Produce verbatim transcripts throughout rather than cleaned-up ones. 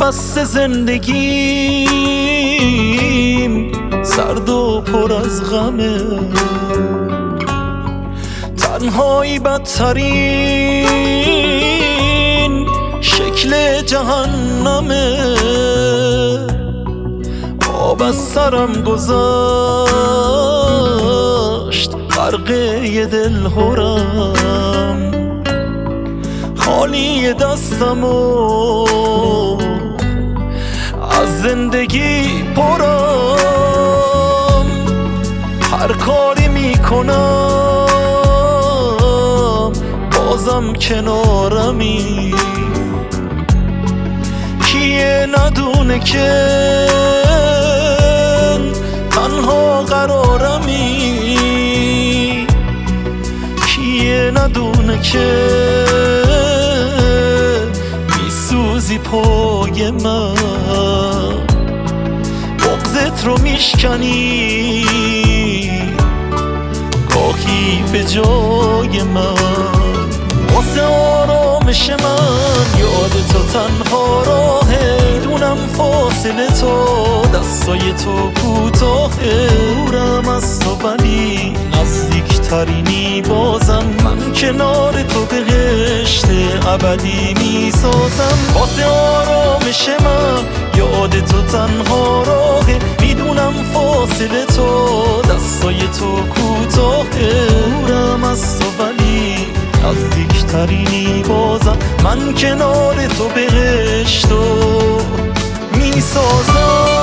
بسته زندگیم سرد و پر از غمه، تنهایی بدترین شکل جهنمه. آب از سرم گذاشت غرقه دلهرم، خالی دستم و از زندگی پرم. هر کاری میکنم بازم کنارمی، کیه ندونه که تنها قرارمی، کیه ندونه که میسوزی پای من، بغضت رو میشکنی گاهی به جای من. واسه آرامش من یاد تو تنها راهه، میدونم فاصله تو دستای تو کوتاهه. دورم از تو ولی نزدیکترینی، بازم من کنار تو بهشت ابدی میسازم. واسه آرامش من یاد تو تنها راهه، میدونم فاصله تو دستای تو کوتاهه. دورم از تو ولی نزدیکترینی، بازم من کنار تو بهشتو میسازم.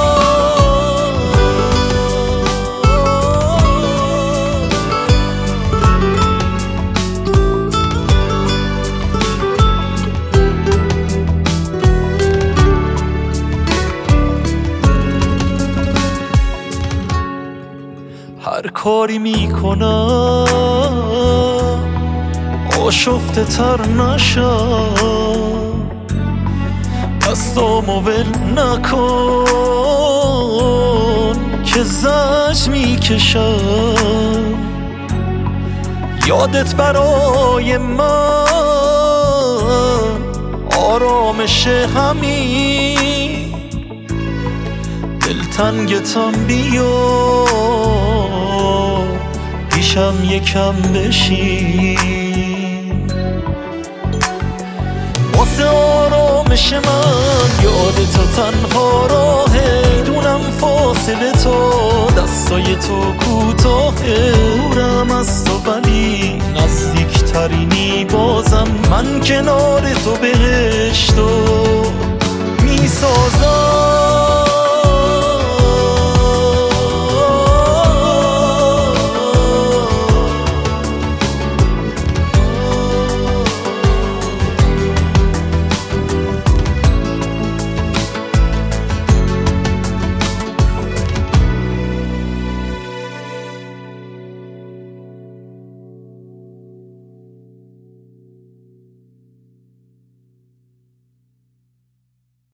هر کاری میکنم آشفته تر نشم، دستامو ول نکن که زج میکشم. یادت برای من آرامش همین، دلتنگتم بیا پیشم یکم بشین. واسه آرامش من یاد تو تنها راهه، میدونم فاصله تو دستای تو کوتاهه. دورم از تو ولی نزدیکترینی، بازم من کنار تو بهشتو میسازم.